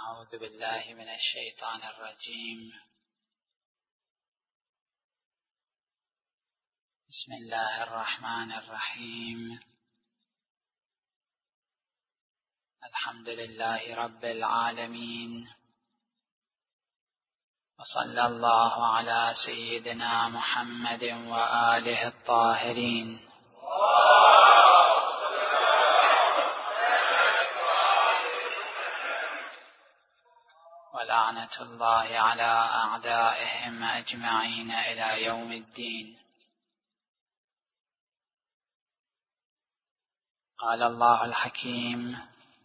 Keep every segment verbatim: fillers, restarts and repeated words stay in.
أعوذ بالله من الشيطان الرجيم. بسم الله الرحمن الرحيم. الحمد لله رب العالمين، وصلى الله على سيدنا محمد وآله الطاهرين. ولعنة الله على أعدائهم أجمعين إلى يوم الدين. قال الله الحكيم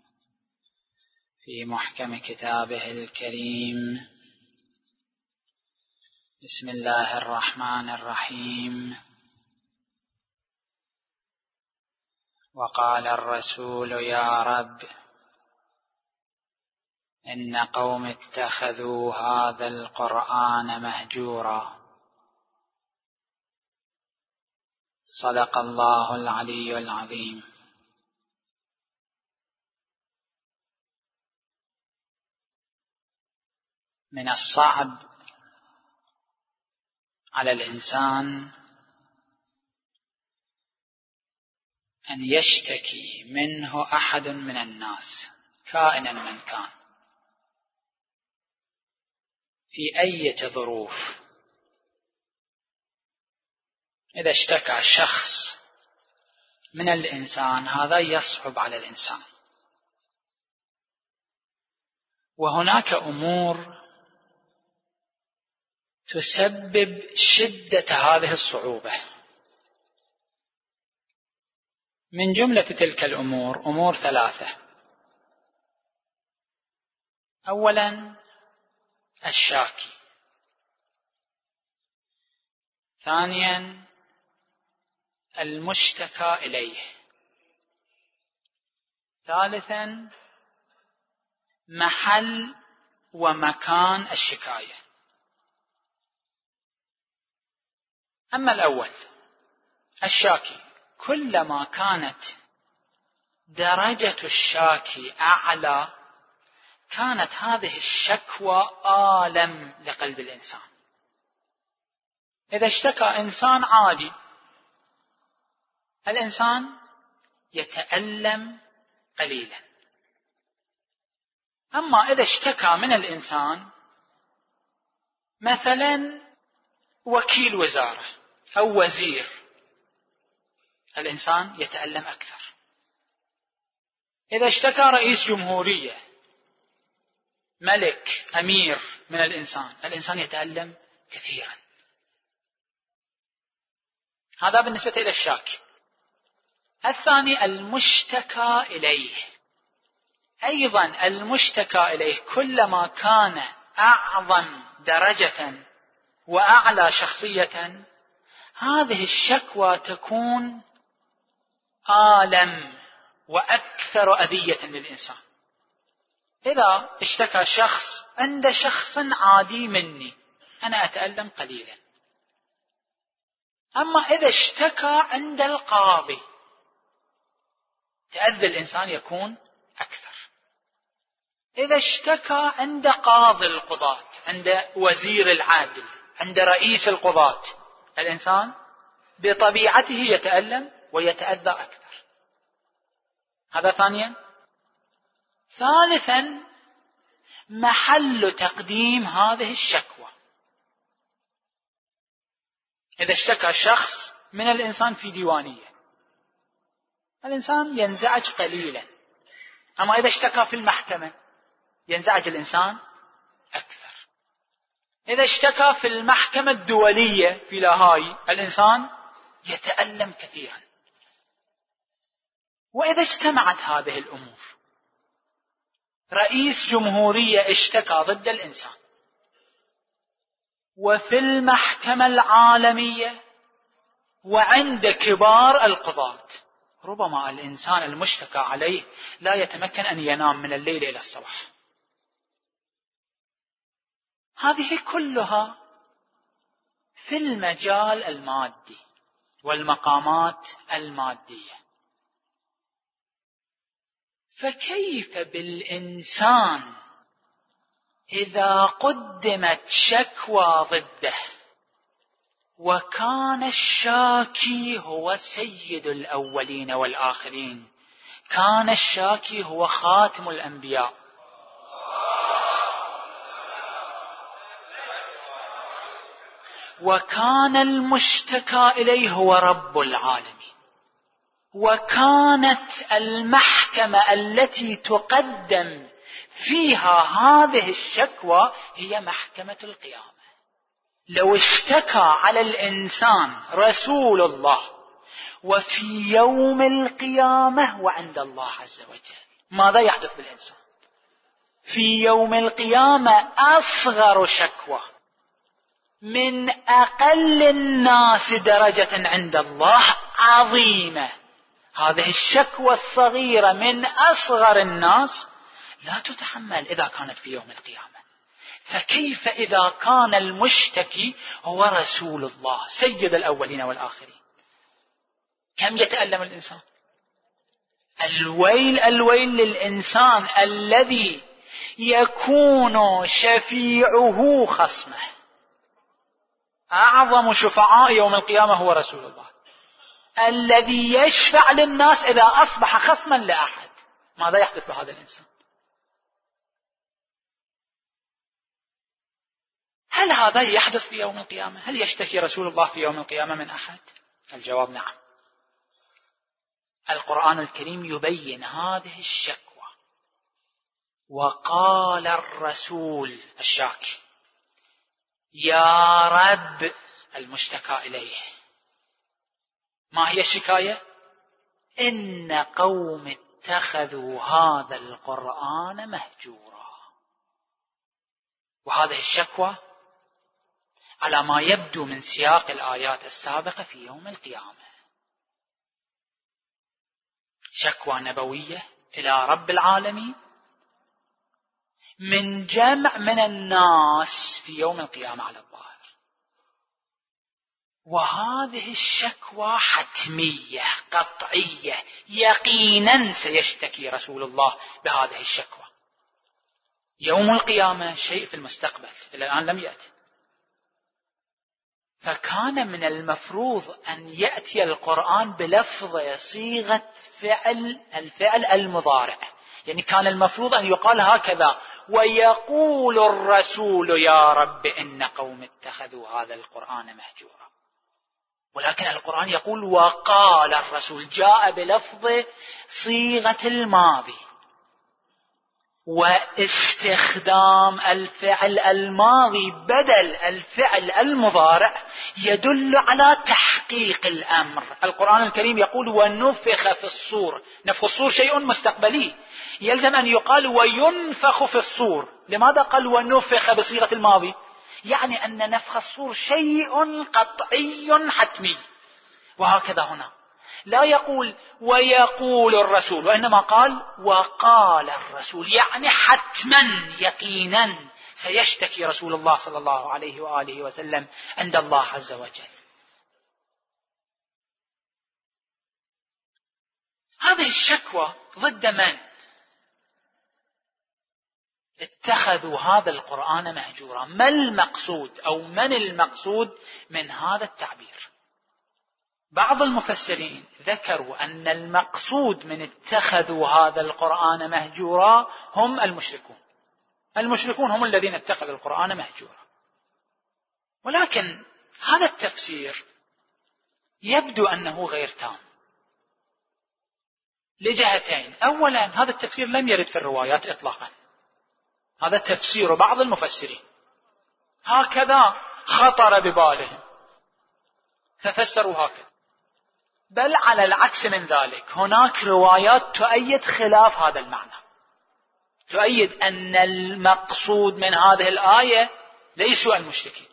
في محكم كتابه الكريم: بسم الله الرحمن الرحيم. وقال الرسول يا رب إن قوم اتخذوا هذا القرآن مهجورا. صدق الله العلي العظيم. من الصعب على الإنسان أن يشتكي منه أحد من الناس كائنا من كان في أي ظروف. إذا اشتكى شخص من الإنسان هذا يصعب على الإنسان، وهناك أمور تسبب شدة هذه الصعوبة. من جملة تلك الأمور أمور ثلاثة. أولا الشاكي، ثانيا المشتكى إليه، ثالثا محل ومكان الشكاية. أما الأول الشاكي، كلما كانت درجة الشاكي أعلى كانت هذه الشكوى آلم لقلب الإنسان. إذا اشتكى إنسان عادي الإنسان يتألم قليلا، أما إذا اشتكى من الإنسان مثلا وكيل وزارة أو وزير الإنسان يتألم أكثر. إذا اشتكى رئيس جمهورية ملك أمير من الإنسان الإنسان يتألم كثيرا. هذا بالنسبة إلى الشاكي. الثاني المشتكى إليه، أيضا المشتكى إليه كلما كان أعظم درجة وأعلى شخصية هذه الشكوى تكون آلم وأكثر أذية للإنسان. إذا اشتكى شخص عند شخص عادي مني أنا أتألم قليلا، أما إذا اشتكى عند القاضي تأذى الإنسان يكون أكثر. إذا اشتكى عند قاضي القضاة، عند وزير العدل، عند رئيس القضاة الإنسان بطبيعته يتألم ويتأذى أكثر. هذا ثانيا. ثالثا محل تقديم هذه الشكوى. إذا اشتكى شخص من الإنسان في ديوانية الإنسان ينزعج قليلا، أما إذا اشتكى في المحكمة ينزعج الإنسان أكثر. إذا اشتكى في المحكمة الدولية في لاهاي الإنسان يتألم كثيرا. وإذا اجتمعت هذه الأمور، رئيس جمهورية اشتكى ضد الإنسان وفي المحكمة العالمية وعند كبار القضاة، ربما الإنسان المشتكى عليه لا يتمكن أن ينام من الليل إلى الصباح. هذه كلها في المجال المادي والمقامات المادية. فكيف بالإنسان إذا قدمت شكوى ضده وكان الشاكي هو سيد الأولين والآخرين، كان الشاكي هو خاتم الأنبياء، وكان المشتكى إليه هو رب العالمين، وكانت المحكمة التي تقدم فيها هذه الشكوى هي محكمة القيامة. لو اشتكى على الإنسان رسول الله وفي يوم القيامة وعند الله عز وجل، ماذا يحدث بالإنسان؟ في يوم القيامة أصغر شكوى من أقل الناس درجة عند الله عظيمة. هذه الشكوى الصغيرة من أصغر الناس لا تتحمل إذا كانت في يوم القيامة، فكيف إذا كان المشتكي هو رسول الله سيد الأولين والآخرين؟ كم يتألم الإنسان؟ الويل الويل للإنسان الذي يكون شفيعه خصمه. أعظم شفعاء يوم القيامة هو رسول الله الذي يشفع للناس إذا أصبح خصما لأحد. ماذا يحدث بهذا الإنسان؟ هل هذا يحدث في يوم القيامة؟ هل يشتكي رسول الله في يوم القيامة من أحد؟ الجواب نعم. القرآن الكريم يبين هذه الشكوى. وقال الرسول الشاكي يا رب المشتكى إليه. ما هي الشكاية؟ إن قوم اتخذوا هذا القرآن مهجورا. وهذه الشكوى على ما يبدو من سياق الآيات السابقة في يوم القيامة، شكوى نبوية إلى رب العالمين من جمع من الناس في يوم القيامة على الظاهر. وهذه الشكوى حتمية قطعية، يقينا سيشتكي رسول الله بهذه الشكوى. يوم القيامة شيء في المستقبل إلى الآن لم يأتي، فكان من المفروض أن يأتي القرآن بلفظ صيغة فعل الفعل المضارع، يعني كان المفروض أن يقال هكذا ويقول الرسول يا رب إن قوم اتخذوا هذا القرآن مهجورا. ولكن القرآن يقول وقال الرسول، جاء بلفظ صيغة الماضي، واستخدام الفعل الماضي بدل الفعل المضارع يدل على تحقيق الأمر. القرآن الكريم يقول ونفخ في الصور. نفخ الصور شيء مستقبلي، يلزم أن يقال وينفخ في الصور. لماذا قال ونفخ بصيغة الماضي؟ يعني أن نفخ الصور شيء قطعي حتمي. وهكذا هنا لا يقول ويقول الرسول، وإنما قال وقال الرسول، يعني حتما يقينا سيشتكي رسول الله صلى الله عليه وآله وسلم عند الله عز وجل. هذه الشكوى ضد من؟ اتخذوا هذا القرآن مهجورا. ما المقصود أو من المقصود من هذا التعبير؟ بعض المفسرين ذكروا أن المقصود من اتخذوا هذا القرآن مهجورا هم المشركون. المشركون هم الذين اتخذوا القرآن مهجورا. ولكن هذا التفسير يبدو أنه غير تام لجهتين. أولا، هذا التفسير لم يرد في الروايات إطلاقا، هذا تفسير بعض المفسرين هكذا خطر ببالهم ففسروا هكذا. بل على العكس من ذلك، هناك روايات تؤيد خلاف هذا المعنى، تؤيد أن المقصود من هذه الآية ليسوا المشركين.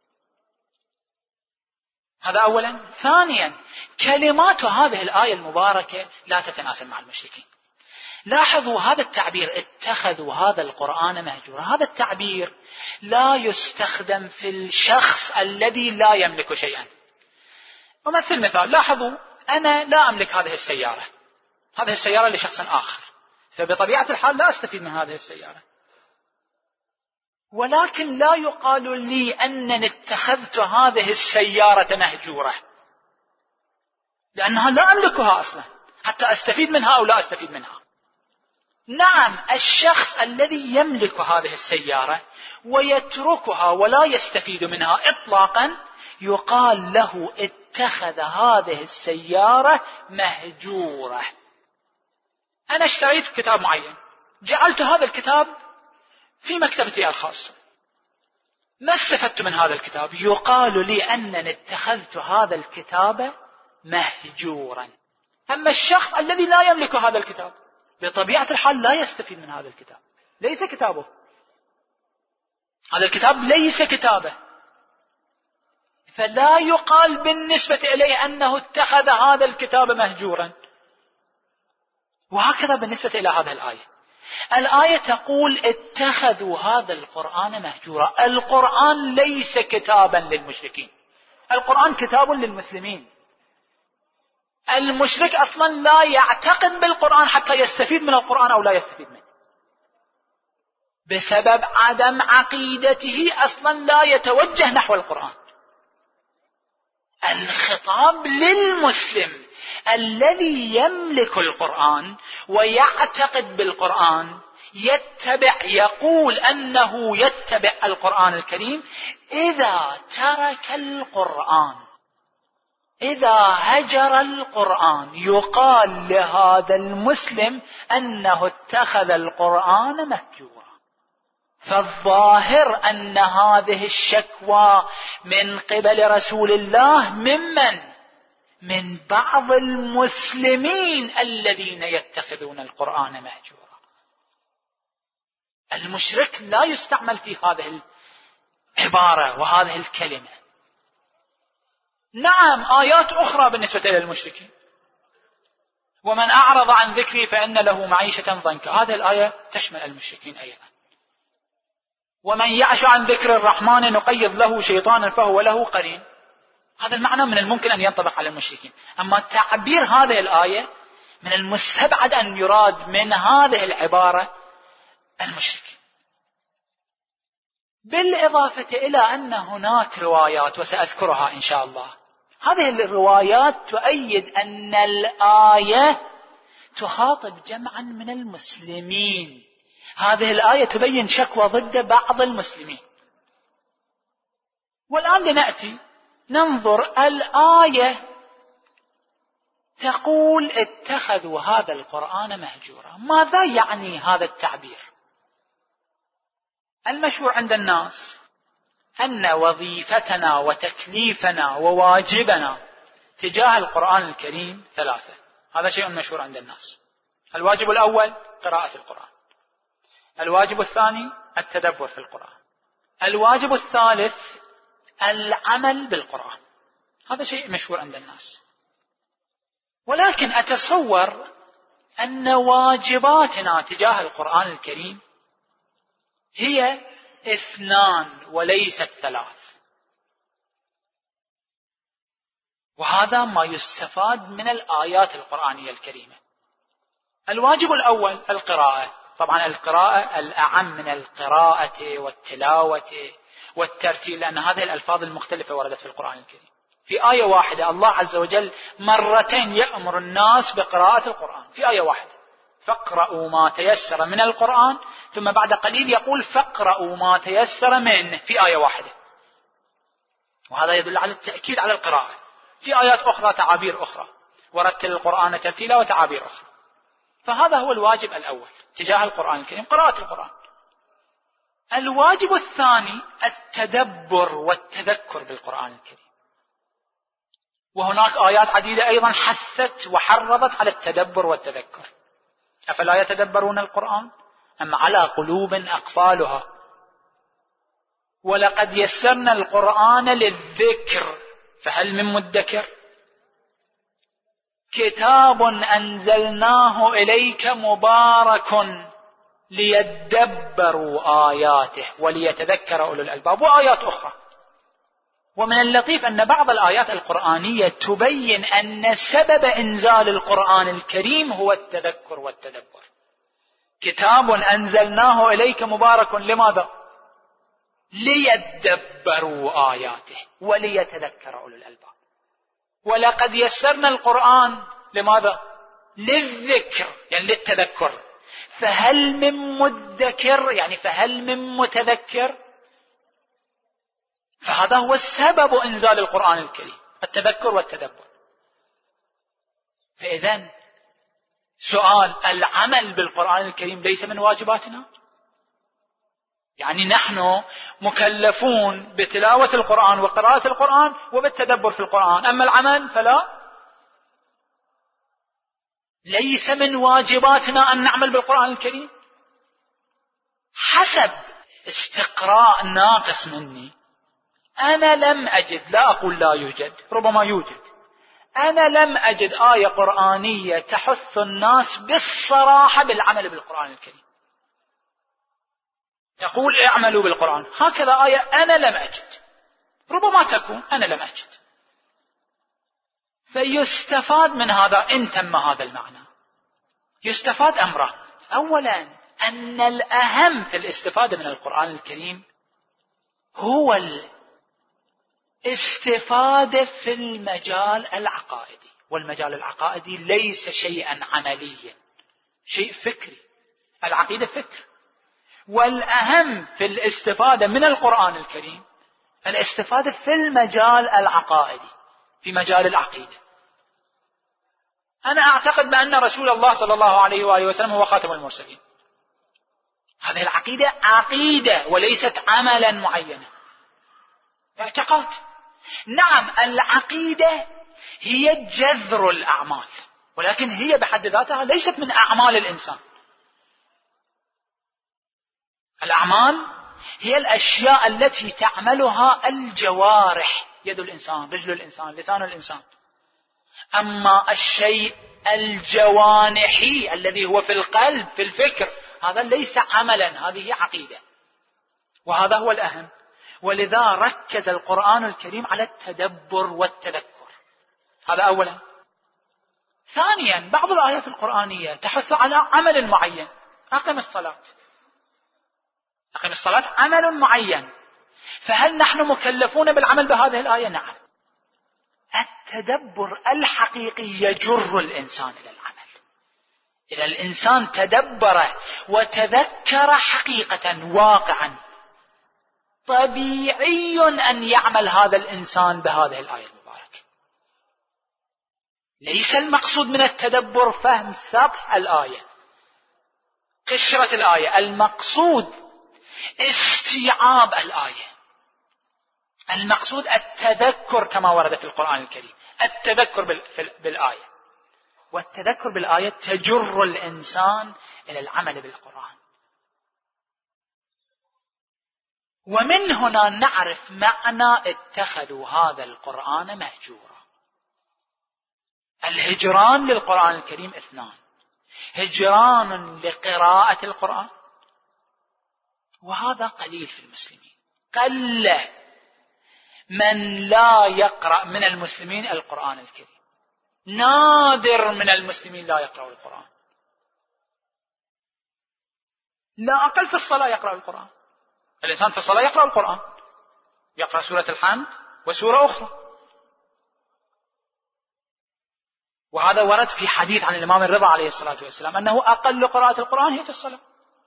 هذا أولا. ثانيا، كلمات هذه الآية المباركة لا تتناسب مع المشركين. لاحظوا هذا التعبير اتخذوا هذا القرآن مهجورا، هذا التعبير لا يستخدم في الشخص الذي لا يملك شيئا. ومثل مثال، لاحظوا أنا لا أملك هذه السيارة، هذه السيارة لشخص آخر، فبطبيعة الحال لا أستفيد من هذه السيارة. ولكن لا يقال لي أنني اتخذت هذه السيارة مهجورة، لأنها لا أملكها أصلا حتى أستفيد منها أو لا أستفيد منها. نعم، الشخص الذي يملك هذه السيارة ويتركها ولا يستفيد منها إطلاقا يقال له اتخذ هذه السيارة مهجورة. أنا اشتريت كتاب معين، جعلت هذا الكتاب في مكتبتي الخاصة، ما استفدت من هذا الكتاب، يقال لي أنني اتخذت هذا الكتاب مهجورا. أما الشخص الذي لا يملك هذا الكتاب بطبيعة الحال لا يستفيد من هذا الكتاب، ليس كتابه، هذا الكتاب ليس كتابه، فلا يقال بالنسبة إليه أنه اتخذ هذا الكتاب مهجورا. وهكذا بالنسبة إلى هذه الآية، الآية تقول اتخذوا هذا القرآن مهجورا. القرآن ليس كتابا للمشركين، القرآن كتاب للمسلمين. المشرك أصلا لا يعتقد بالقرآن حتى يستفيد من القرآن أو لا يستفيد منه، بسبب عدم عقيدته أصلا لا يتوجه نحو القرآن. الخطاب للمسلم الذي يملك القرآن ويعتقد بالقرآن، يتبع، يقول أنه يتبع القرآن الكريم. إذا ترك القرآن، إذا هجر القرآن، يقال لهذا المسلم أنه اتخذ القرآن مهجورا. فالظاهر أن هذه الشكوى من قبل رسول الله ممن؟ من بعض المسلمين الذين يتخذون القرآن مهجورا. المشرك لا يستعمل في هذه العبارة وهذه الكلمة. نعم، آيات أخرى بالنسبة للمشركين، ومن أعرض عن ذكري فإن له معيشة ضنكا، هذه الآية تشمل المشركين أيضا. ومن يعش عن ذكر الرحمن نقيض له شيطانا فهو له قرين، هذا المعنى من الممكن أن ينطبق على المشركين. أما تعبير هذه الآية من المستبعد أن يراد من هذه العبارة المشركين. بالإضافة إلى أن هناك روايات وسأذكرها إن شاء الله، هذه الروايات تؤيد أن الآية تخاطب جمعا من المسلمين. هذه الآية تبين شكوى ضد بعض المسلمين. والآن لنأتي ننظر، الآية تقول اتخذوا هذا القرآن مهجورا، ماذا يعني هذا التعبير؟ المشهور عند الناس أن وظيفتنا وتكليفنا وواجبنا تجاه القرآن الكريم ثلاثة، هذا شيء مشهور عند الناس. الواجب الأول قراءة القرآن، الواجب الثاني التدبر في القرآن، الواجب الثالث العمل بالقرآن. هذا شيء مشهور عند الناس. ولكن أتصور أن واجباتنا تجاه القرآن الكريم هي اثنان وليست ثلاث، وهذا ما يستفاد من الآيات القرآنية الكريمة. الواجب الأول القراءة، طبعا القراءة الأعم من القراءة والتلاوة والترتيل، لأن هذه الألفاظ المختلفة وردت في القرآن الكريم. في آية واحدة الله عز وجل مرتين يأمر الناس بقراءة القرآن، في آية واحدة، فاقرأوا ما تيسر من القرآن، ثم بعد قليل يقول فاقرأوا ما تيسر منه، في آية واحدة. وهذا يدل على التأكيد على القراءة. في آيات أخرى تعابير أخرى، ورتل القرآن ترتيلا وتعابير أخرى. فهذا هو الواجب الأول تجاه القرآن الكريم، قراءة القرآن. الواجب الثاني التدبر والتذكر بالقرآن الكريم، وهناك آيات عديدة أيضا حثت وحرضت على التدبر والتذكر. أفلا يتدبرون القرآن أم على قلوب أقفالها، ولقد يسرنا القرآن للذكر فهل من مدكر، كتاب أنزلناه إليك مبارك ليدبروا آياته وليتذكر أولو الألباب، وآيات أخرى. ومن اللطيف أن بعض الآيات القرآنية تبين أن سبب إنزال القرآن الكريم هو التذكر والتدبر. كتاب أنزلناه إليك مبارك، لماذا؟ ليدبروا آياته وليتذكر أولو الألباب. ولقد يسرنا القرآن لماذا؟ للذكر، يعني للتذكر. فهل من مدكر، يعني فهل من متذكر؟ فهذا هو السبب إنزال القرآن الكريم، التذكر والتدبر. فإذن سؤال العمل بالقرآن الكريم ليس من واجباتنا؟ يعني نحن مكلفون بتلاوة القرآن وقراءة القرآن وبالتدبر في القرآن، أما العمل فلا، ليس من واجباتنا أن نعمل بالقرآن الكريم. حسب استقراء ناقص مني، أنا لم أجد، لا أقول لا يوجد، ربما يوجد، أنا لم أجد آية قرآنية تحث الناس بالصراحة بالعمل بالقرآن الكريم، تقول اعملوا بالقرآن، هكذا آية أنا لم أجد. ربما تكون أنا لم أجد. فيستفاد من هذا إن تم هذا المعنى، يستفاد أمران. أولا أن الأهم في الاستفادة من القرآن الكريم هو الاستفادة في المجال العقائدي، والمجال العقائدي ليس شيئا عمليا، شيء فكري، العقيدة فكر. والأهم في الاستفادة من القرآن الكريم الاستفادة في المجال العقائدي، في مجال العقيدة. أنا أعتقد بأن رسول الله صلى الله عليه وآله وسلم هو خاتم المرسلين. هذه العقيدة عقيدة وليست عملا معينا، اعتقاد. نعم العقيدة هي جذر الأعمال، ولكن هي بحد ذاتها ليست من أعمال الإنسان. الأعمال هي الأشياء التي تعملها الجوارح، يد الإنسان، رجل الإنسان، لسان الإنسان. أما الشيء الجوانحي الذي هو في القلب، في الفكر، هذا ليس عملا، هذه عقيدة، وهذا هو الأهم. ولذا ركز القرآن الكريم على التدبر والتذكر، هذا أولا. ثانيا بعض الآيات القرآنية تحث على عمل معين، أقم الصلاة، أقم الصلاة عمل معين. فهل نحن مكلفون بالعمل بهذه الآية؟ نعم. التدبر الحقيقي يجر الإنسان إلى العمل. إذا الإنسان تدبر وتذكر حقيقة واقعا، طبيعي أن يعمل هذا الإنسان بهذه الآية المباركة. ليس المقصود من التدبر فهم سطح الآية، قشرة الآية، المقصود استيعاب الآية، المقصود التذكر كما ورد في القرآن الكريم، التذكر بالآية. والتذكر بالآية تجر الإنسان إلى العمل بالقرآن. ومن هنا نعرف معنى اتخذوا هذا القرآن مهجورا. الهجران للقرآن الكريم اثنان: هجران لقراءة القرآن، وهذا قليل في المسلمين، قل من لا يقرأ من المسلمين القرآن الكريم، نادر من المسلمين لا يقرأ القرآن. لا أقل في الصلاة يقرأ القرآن، الإنسان في الصلاة يقرأ القرآن، يقرأ سورة الحمد وسورة أخرى. وهذا ورد في حديث عن الإمام الرضا عليه الصلاة والسلام أنه أقل قراءة القرآن هي في الصلاة.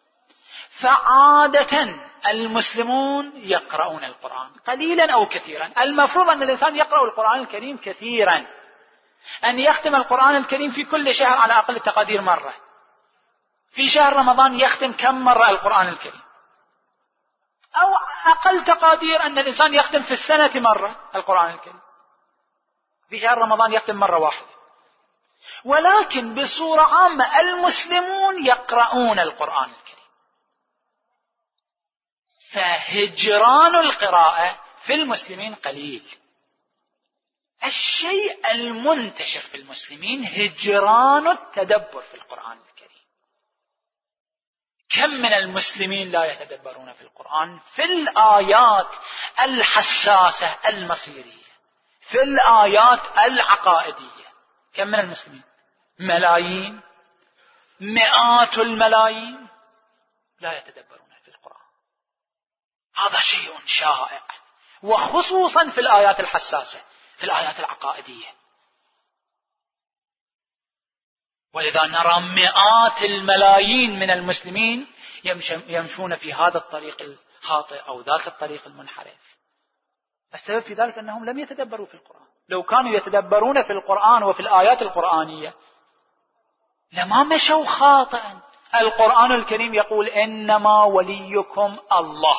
فعادة المسلمون يقرؤون القرآن قليلا أو كثيرا. المفروض أن الإنسان يقرأ القرآن الكريم كثيرا، أن يختم القرآن الكريم في كل شهر على أقل التقدير مرة. في شهر رمضان يختم كم مرة القرآن الكريم؟ أو أقل تقدير أن الإنسان يختم في السنة مرة القرآن الكريم، في شهر رمضان يختم مرة واحدة. ولكن بصورة عامة المسلمون يقرؤون القرآن الكريم. فهجران القراءة في المسلمين قليل. الشيء المنتشر في المسلمين هجران التدبر في القرآن الكريم. كم من المسلمين لا يتدبرون في القرآن في الآيات الحساسة المصيرية، في الآيات العقائدية؟ كم من المسلمين؟ ملايين، مئات الملايين لا يتدبرون في القرآن. هذا شيء شائع، وخصوصا في الآيات الحساسة، في الآيات العقائدية. ولذا نرى مئات الملايين من المسلمين يمشون في هذا الطريق الخاطئ أو ذاك الطريق المنحرف. السبب في ذلك أنهم لم يتدبروا في القرآن. لو كانوا يتدبرون في القرآن وفي الآيات القرآنية لما مشوا خاطئا. القرآن الكريم يقول إنما وليكم الله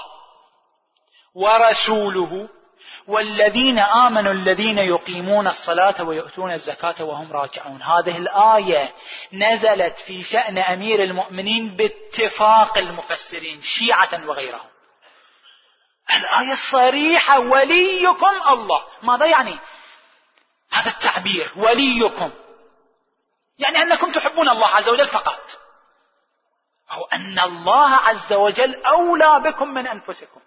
ورسوله والذين آمنوا الذين يقيمون الصلاة ويؤتون الزكاة وهم راكعون. هذه الآية نزلت في شأن أمير المؤمنين باتفاق المفسرين شيعة وغيرهم. الآية الصريحة وليكم الله. ماذا يعني هذا التعبير وليكم؟ يعني أنكم تحبون الله عز وجل فقط، أو أن الله عز وجل أولى بكم من أنفسكم،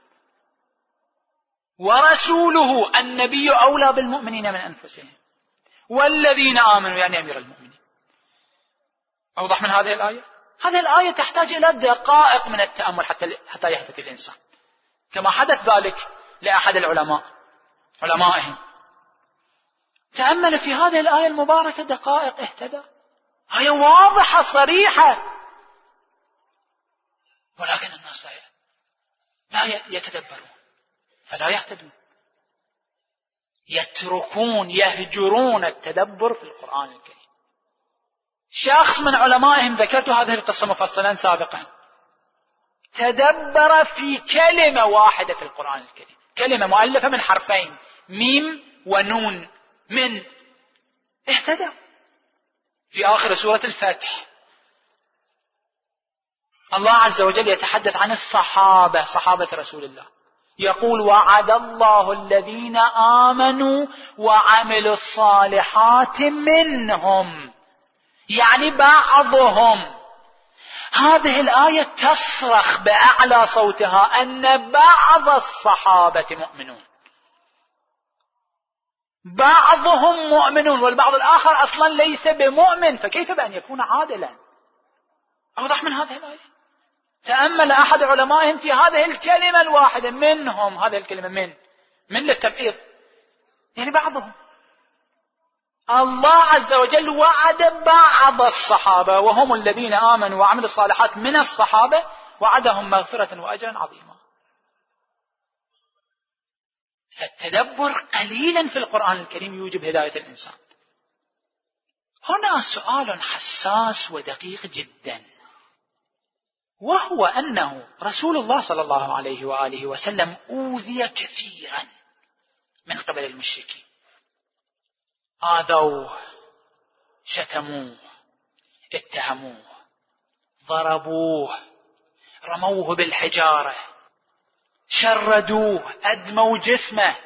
ورسوله النبي أولى بالمؤمنين من أنفسهم، والذين آمنوا يعني أمير المؤمنين. أوضح من هذه الآية؟ هذه الآية تحتاج إلى دقائق من التأمل حتى حتى يهتدي الإنسان، كما حدث ذلك لأحد العلماء علمائهم، تأمل في هذه الآية المباركة دقائق اهتدى. آية واضحة صريحة، ولكن الناس لا يتدبرون فلا يهتدون، يتركون يهجرون التدبر في القرآن الكريم. شخص من علمائهم، ذكرت هذه القصة مفصلا سابقا، تدبر في كلمة واحدة في القرآن الكريم، كلمة مؤلفة من حرفين ميم ونون من، اهتدى. في آخر سورة الفتح الله عز وجل يتحدث عن الصحابة، صحابة رسول الله، يقول وعد الله الذين آمنوا وعملوا الصالحات منهم، يعني بعضهم. هذه الآية تصرخ بأعلى صوتها أن بعض الصحابة مؤمنون، بعضهم مؤمنون والبعض الآخر أصلا ليس بمؤمن، فكيف بأن يكون عادلا؟ أوضح من هذه الآية. تأمل أحد علمائهم في هذه الكلمة الواحدة منهم، هذه الكلمة من من للتبعيض، يعني بعضهم. الله عز وجل وعد بعض الصحابة وهم الذين آمنوا وعملوا الصالحات من الصحابة، وعدهم مغفرة وأجرا عظيما. فالتدبر قليلا في القرآن الكريم يوجب هداية الإنسان. هنا سؤال حساس ودقيق جدا، وهو أنه رسول الله صلى الله عليه وآله وسلم أوذي كثيرا من قبل المشركين، آذوه، شتموه، اتهموه، ضربوه، رموه بالحجارة، شردوه، أدموا جسمه.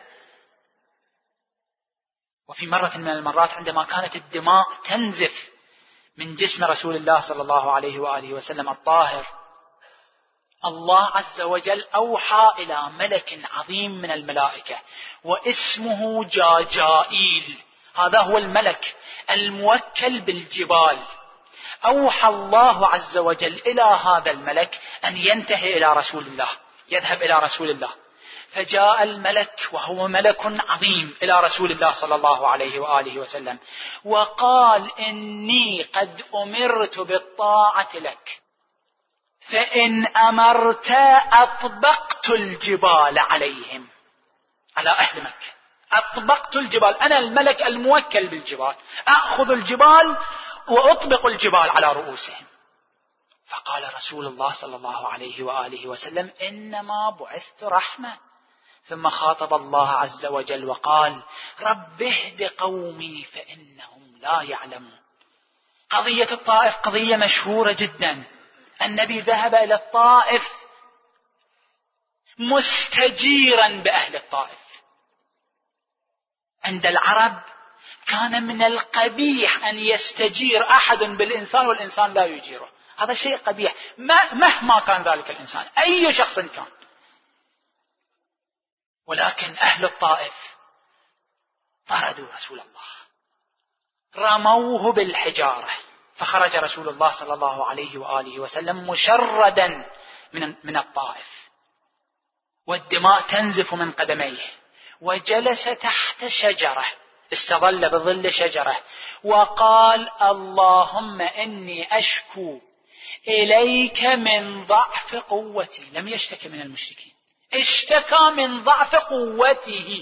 وفي مرة من المرات عندما كانت الدماء تنزف من جسم رسول الله صلى الله عليه وآله وسلم الطاهر، الله عز وجل أوحى إلى ملك عظيم من الملائكة واسمه جاجائيل، هذا هو الملك الموكل بالجبال. أوحى الله عز وجل إلى هذا الملك أن ينتهي إلى رسول الله، يذهب إلى رسول الله. فجاء الملك وهو ملك عظيم إلى رسول الله صلى الله عليه وآله وسلم وقال إني قد أمرت بالطاعة لك، فإن أمرت أطبقت الجبال عليهم، على أهل مكة أطبقت الجبال، أنا الملك الموكل بالجبال، أخذ الجبال وأطبق الجبال على رؤوسهم. فقال رسول الله صلى الله عليه وآله وسلم إنما بعثت رحمة. ثم خاطب الله عز وجل وقال رب اهد قومي فإنهم لا يعلمون. قضية الطائف قضية مشهورة جدا. النبي ذهب إلى الطائف مستجيرا بأهل الطائف. عند العرب كان من القبيح أن يستجير أحد بالإنسان والإنسان لا يجيره، هذا شيء قبيح مهما كان ذلك الإنسان، أي شخص كان. ولكن أهل الطائف طردوا رسول الله، رموه بالحجارة، فخرج رسول الله صلى الله عليه وآله وسلم مشردا من من الطائف، والدماء تنزف من قدميه، وجلس تحت شجرة، استظل بظل شجرة، وقال: اللهم إني أشكو إليك من ضعف قوتي. لم يشتكي من المشركين، اشتكى من ضعف قوته.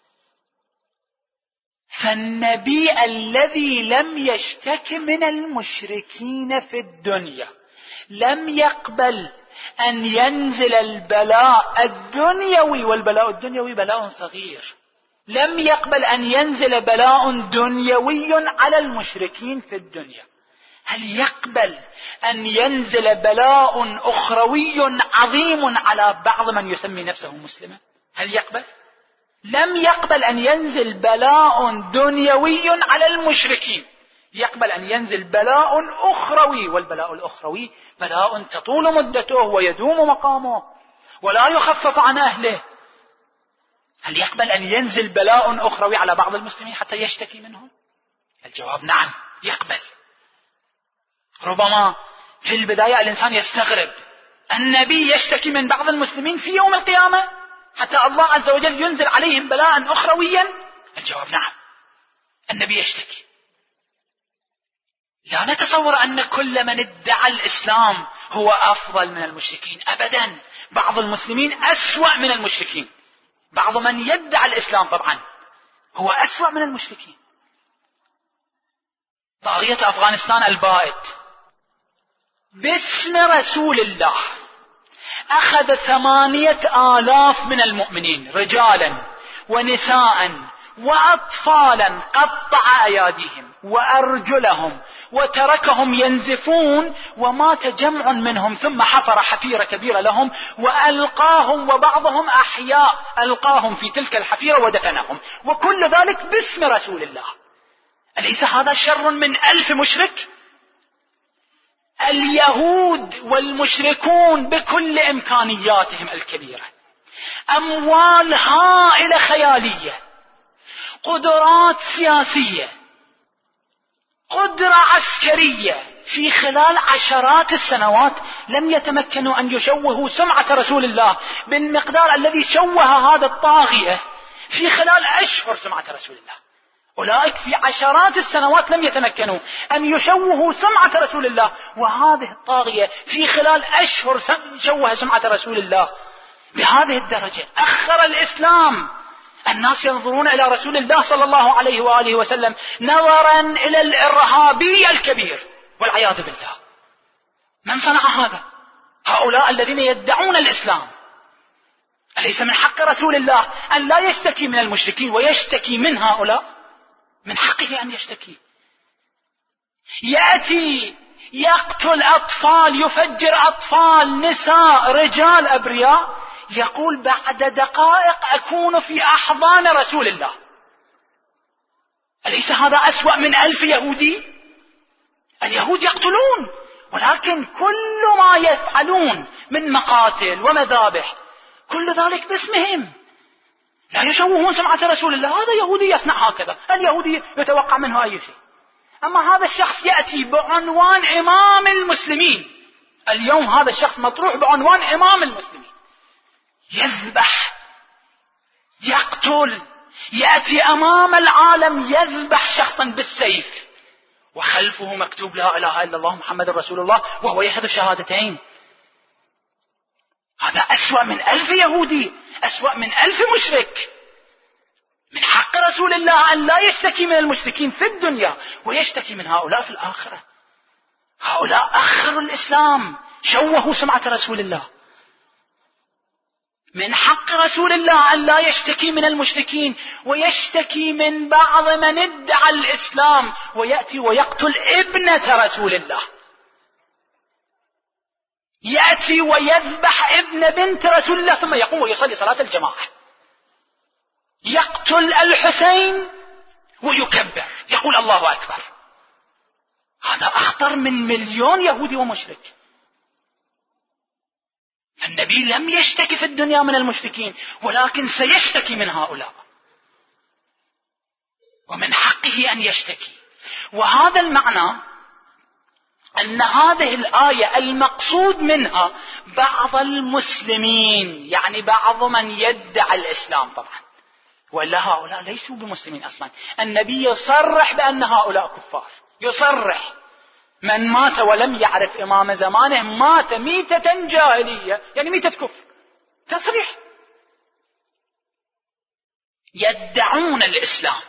فالنبي الذي لم يشتك من المشركين في الدنيا لم يقبل أن ينزل البلاء الدنيوي، والبلاء الدنيوي بلاء صغير، لم يقبل أن ينزل بلاء دنيوي على المشركين في الدنيا. هل يقبل أن ينزل بلاء أخروي عظيم على بعض من يسمي نفسه مسلما؟ هل يقبل؟ لم يقبل أن ينزل بلاء دنيوي على المشركين، يقبل أن ينزل بلاء أخروي، والبلاء الأخروي بلاء تطول مدته ويدوم مقامه ولا يخفف عن أهله. هل يقبل أن ينزل بلاء أخروي على بعض المسلمين حتى يشتكي منهم؟ الجواب نعم، يقبل. ربما في البداية الإنسان يستغرب، النبي يشتكي من بعض المسلمين في يوم القيامة حتى الله عز وجل ينزل عليهم بلاء أخرويا؟ الجواب نعم، النبي يشتكي. لا نتصور أن كل من ادعى الإسلام هو أفضل من المشركين، أبدا. بعض المسلمين أسوأ من المشركين، بعض من يدعى الإسلام طبعا هو أسوأ من المشركين. طاغية أفغانستان البائد باسم رسول الله أخذ ثمانية آلاف من المؤمنين رجالا ونساء وأطفالا، قطع أياديهم وأرجلهم وتركهم ينزفون، ومات جمع منهم، ثم حفر حفيرة كبيرة لهم وألقاهم، وبعضهم أحياء ألقاهم في تلك الحفيرة ودفنهم، وكل ذلك باسم رسول الله. أليس هذا شر من ألف مشرك؟ اليهود والمشركون بكل إمكانياتهم الكبيرة، أموال هائلة خيالية، قدرات سياسية، قدرة عسكرية، في خلال عشرات السنوات لم يتمكنوا أن يشوهوا سمعة رسول الله بالمقدار الذي شوه هذا الطاغية في خلال أشهر سمعة رسول الله. أولئك في عشرات السنوات لم يتمكنوا أن يشوهوا سمعة رسول الله، وهذه الطاغية في خلال أشهر شوه سمعة رسول الله بهذه الدرجة. أخر الإسلام، الناس ينظرون إلى رسول الله صلى الله عليه وآله وسلم نظرا إلى الإرهابي الكبير والعياذ بالله. من صنع هذا؟ هؤلاء الذين يدعون الإسلام. أليس من حق رسول الله أن لا يشتكي من المشركين ويشتكي من هؤلاء؟ من حقه أن يشتكي. يأتي يقتل أطفال، يفجر أطفال، نساء، رجال أبرياء، يقول بعد دقائق أكون في أحضان رسول الله. أليس هذا أسوأ من ألف يهودي؟ اليهود يقتلون، ولكن كل ما يفعلون من مقاتل ومذابح كل ذلك باسمهم، لا يشوهون سمعة رسول الله. هذا يهودي يصنع هكذا، اليهودي يتوقع منه أي شيء. أما هذا الشخص يأتي بعنوان إمام المسلمين، اليوم هذا الشخص مطروح بعنوان إمام المسلمين، يذبح، يقتل، يأتي أمام العالم يذبح شخصا بالسيف، وخلفه مكتوب لا إله إلا الله محمد رسول الله، وهو يشهد الشهادتين. هذا أسوأ من ألف يهودي، أسوأ من ألف مشرك. من حق رسول الله أن لا يشتكي من المشركين في الدنيا ويشتكي من هؤلاء في الآخرة. هؤلاء أخروا الإسلام، شوهوا سمعة رسول الله. من حق رسول الله أن لا يشتكي من المشركين ويشتكي من بعض من ادعى الإسلام ويأتي ويقتل ابنة رسول الله، يأتي ويذبح ابن بنت رسول الله، ثم يقوم ويصلي صلاة الجماعة، يقتل الحسين ويكبر يقول الله أكبر. هذا أخطر من مليون يهودي ومشرك. النبي لم يشتكي في الدنيا من المشركين، ولكن سيشتكي من هؤلاء، ومن حقه أن يشتكي. وهذا المعنى أن هذه الآية المقصود منها بعض المسلمين، يعني بعض من يدعي الإسلام طبعا، ولا هؤلاء ليسوا بمسلمين أصلا. النبي يصرح بأن هؤلاء كفار، يصرح. من مات ولم يعرف إمام زمانه مات ميتة جاهلية، يعني ميتة كفر، تصريح. يدعون الإسلام.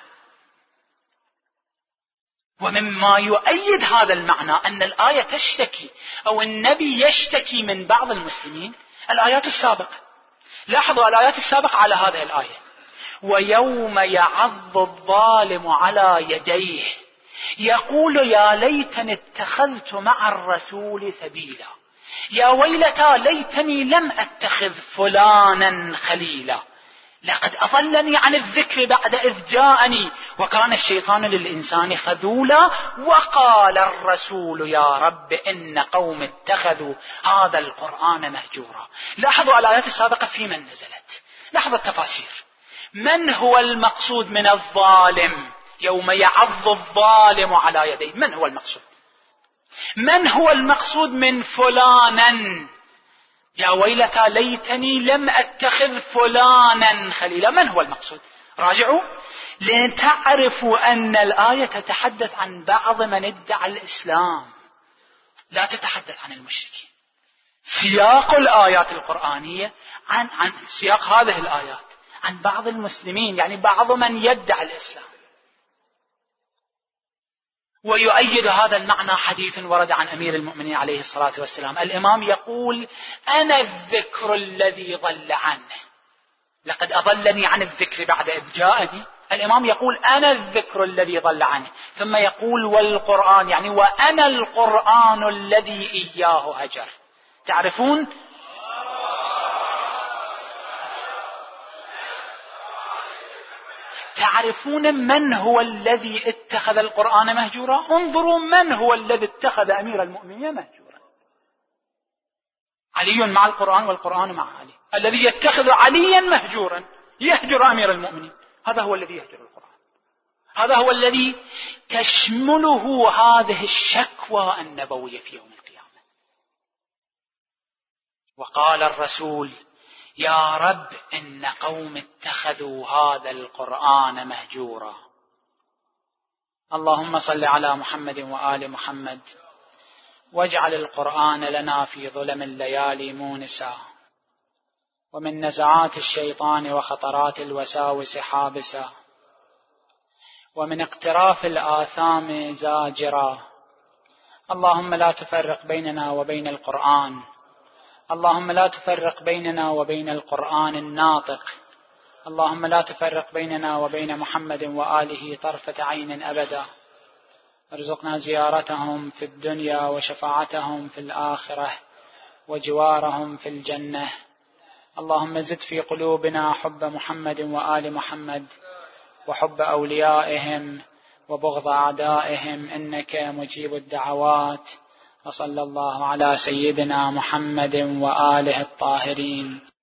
ومما يؤيد هذا المعنى أن الآية تشتكي أو النبي يشتكي من بعض المسلمين الآيات السابقة. لاحظوا الآيات السابقة على هذه الآية: ويوم يعض الظالم على يديه يقول يا ليتني اتخذت مع الرسول سبيلا، يا ويلتى ليتني لم أتخذ فلانا خليلا، لقد أضلني عن الذكر بعد إذ جاءني وكان الشيطان للإنسان خذولا، وقال الرسول يا رب إن قوم اتخذوا هذا القرآن مهجورا. لاحظوا الآيات السابقة في من نزلت، لاحظوا التفاسير. من هو المقصود من الظالم؟ يوم يعض الظالم على يديه، من هو المقصود؟ من هو المقصود من فلانا؟ يا ويلتى ليتني لم أتخذ فلانا خليلا، من هو المقصود؟ راجعوا لتعرفوا أن الآية تتحدث عن بعض من ادعى الإسلام، لا تتحدث عن المشركين. سياق الآيات القرآنية عن, عن سياق هذه الآيات عن بعض المسلمين، يعني بعض من يدعى الإسلام. ويؤيد هذا المعنى حديث ورد عن أمير المؤمنين عليه الصلاة والسلام. الإمام يقول أنا الذكر الذي ضل عنه، لقد أضلني عن الذكر بعد إذ جاءني. الإمام يقول أنا الذكر الذي ضل عنه، ثم يقول والقرآن، يعني وأنا القرآن الذي إياه هجر. تعرفون تعرفون من هو الذي اتخذ القرآن مهجورا؟ انظروا من هو الذي اتخذ أمير المؤمنين مهجورا. علي مع القرآن والقرآن مع علي. الذي يتخذ عليا مهجورا يهجر أمير المؤمنين، هذا هو الذي يهجر القرآن، هذا هو الذي تشمله هذه الشكوى النبوية في يوم القيامة. وقال الرسول يا رب إن قوم اتخذوا هذا القرآن مهجورا. اللهم صل على محمد وآل محمد، واجعل القرآن لنا في ظلم الليالي مونسا، ومن نزعات الشيطان وخطرات الوساوس حابسا، ومن اقتراف الآثام زاجرا. اللهم لا تفرق بيننا وبين القرآن، اللهم لا تفرق بيننا وبين القرآن الناطق، اللهم لا تفرق بيننا وبين محمد وآله طرفة عين أبدا. ارزقنا زيارتهم في الدنيا وشفاعتهم في الآخرة وجوارهم في الجنة. اللهم زد في قلوبنا حب محمد وآل محمد وحب أوليائهم وبغض أعدائهم، إنك مجيب الدعوات. وصلى الله على سيدنا محمد وآله الطاهرين.